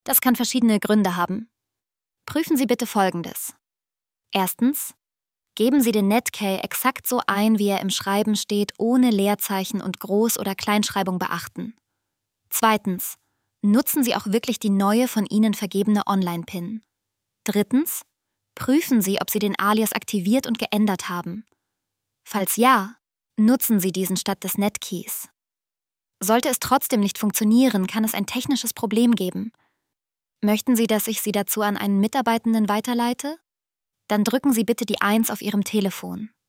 Das kann verschiedene Gründe haben. Prüfen Sie bitte Folgendes. Erstens: Geben Sie den Netkey exakt so ein, wie er im Schreiben steht, ohne Leerzeichen und Groß- oder Kleinschreibung beachten. Zweitens: Nutzen Sie auch wirklich die neue von Ihnen vergebene Online-PIN. Drittens: Prüfen Sie, ob Sie den Alias aktiviert und geändert haben. Falls ja, nutzen Sie diesen statt des Netkeys. Sollte es trotzdem nicht funktionieren, kann es ein technisches Problem geben. Möchten Sie, dass ich Sie dazu an einen Mitarbeitenden weiterleite? Dann drücken Sie bitte die 1 auf Ihrem Telefon.